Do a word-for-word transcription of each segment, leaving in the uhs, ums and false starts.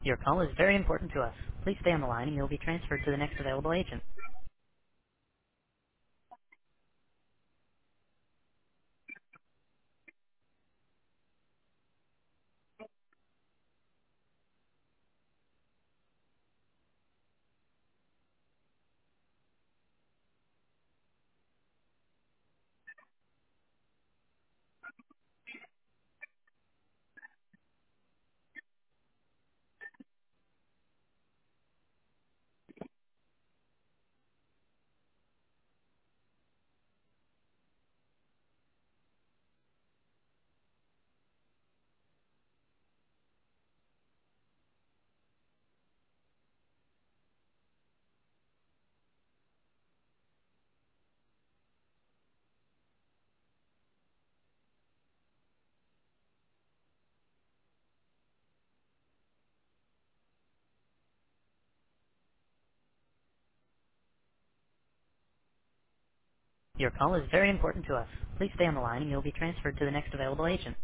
Your call is very important to us. Please stay on the line and you'll be transferred to the next available agent. Your call is very important to us. Please stay on the line and you'll be transferred to the next available agent.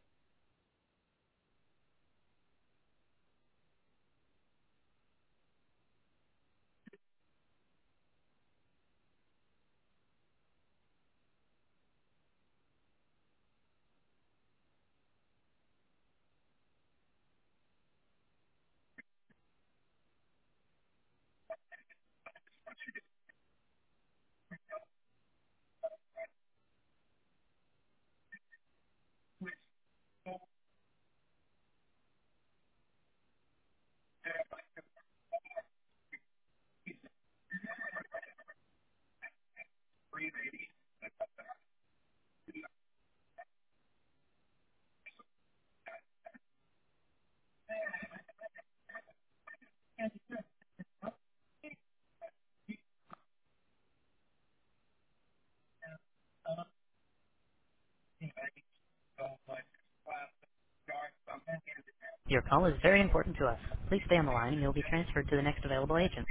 Your call is very important to us. Please stay on the line and you'll be transferred to the next available agent.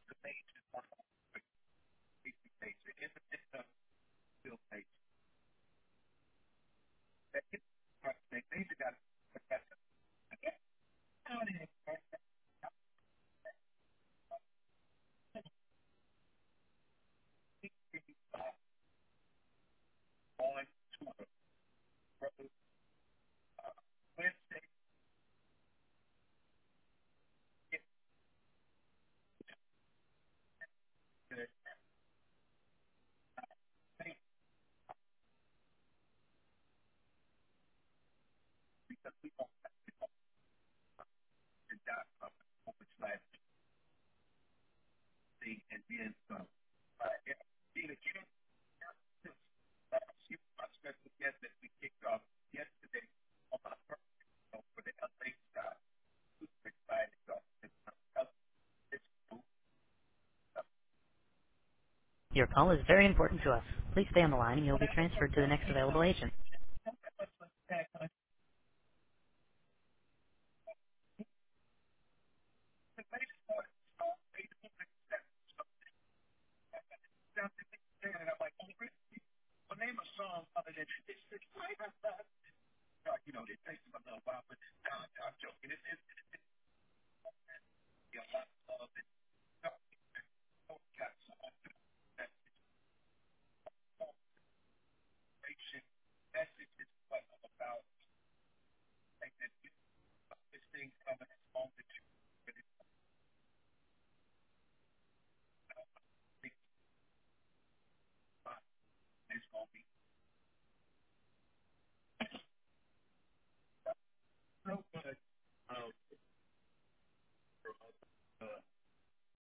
Your call is very important to us. Please stay on the line and you'll be transferred to the next available agent.